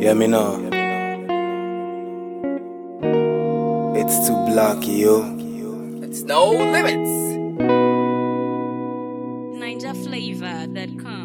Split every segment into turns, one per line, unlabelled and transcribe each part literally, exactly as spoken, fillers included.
Yeah, me know. It's too blocky, yo.
It's no limits.
Niger Flavor dot com.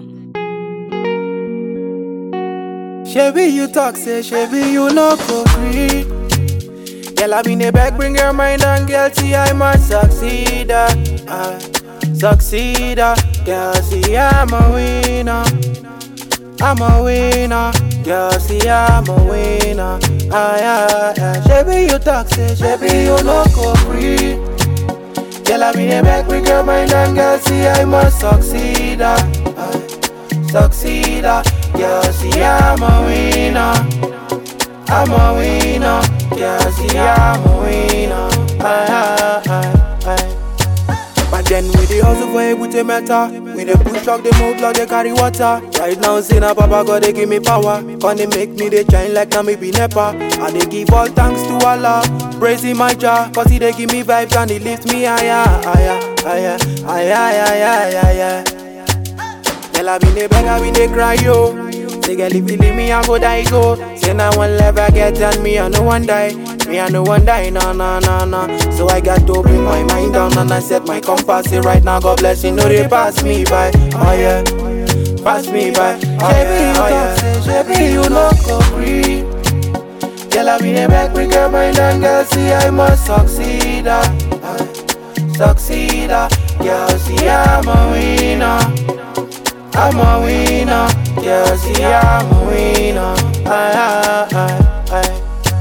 Chevy, you talk, say Chevy, you no go free. Girl, I been a back, bring your mind and girl, see I must succeed. Uh, succeed, girl, see I'm a winner. I'm a winner, girl, see I'm a winner. Ah, yeah, yeah. Chevy, you talk, say Chevy, you no go free. Girl, I been a back, bring your mind and girl, see I must succeed. Uh, succeed, girl, see I'm a winner. I'm a winner, girl, see I'm a winner. Aye, aye, aye. But then we the hustle for able to matter. We the push truck, they move like they carry water. Right now, see na Papa God, they give me power. Can they make me they shine like na me be Nepa? And they give all thanks to Allah. Praising my Jah, cause he they give me vibes and he lift me higher, higher, higher, higher, higher, higher. Girl, I been a beg, I been a cry, yo. Say, girl, if you leave me, I go die, go. Say, now one never get on me, I no one die. Me, I no one die, no, no, no, no. So I got to bring my mind down and I set my compass. Say, right now, God bless you, know they pass me by. Oh, yeah, pass me by. Oh, yeah, oh, yeah. Chevy, you no go free. Girl, I been a back, bring your mind and girl, see, I must succeed. Uh, succeed, uh, girl, see, I'm a winner. I'm a winner, yeah, see I'm a winner. Aye, aye, aye.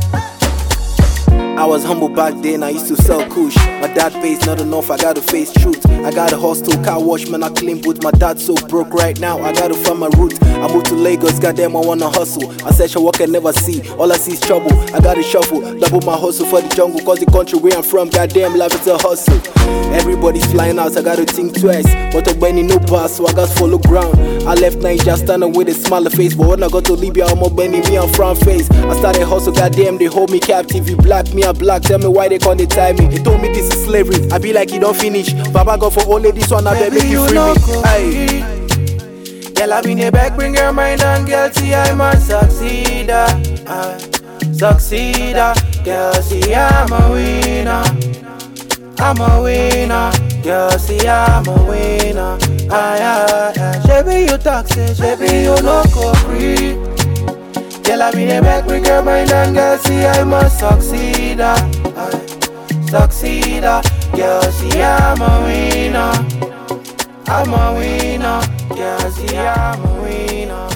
I was humble back then, I used to sell kush. My dad pays not enough, I gotta face truth. I got a hostel, car wash, man, I clean boots. My dad so broke right now, I gotta find my roots. I moved to Lagos, goddamn, I wanna hustle. I said, I walk and never see, all I see is trouble. I gotta shuffle, double my hustle for the jungle. Cause the country where I'm from, goddamn, life is a hustle. Everybody's flying out, I gotta think twice. But a Benny no pass, so I got follow ground. I left Niger standing with a smiling face. But when I got to Libya, I'm a Benny, me on front face. I started hustle, goddamn, they hold me captive. You black, me a black, tell me why they can't they tie me. They told me this is slavery, I be like you don't finish. Baba God for only this one, I bet make you free me. Aye. Girl, I been a back, bring your mind and girl, see I must succeed. Uh, succeed, girl, see I'm a winner. I'm a winner, girl, see I'm a winner. Aye, aye, aye. Chevy, you talk, say Chevy, you no go free. Girl, I been a back, bring your mind and girl, see I must succeed. Aye. Succeed, girl, see I'm a winner. I'm a winner, girl, see I'm a winner.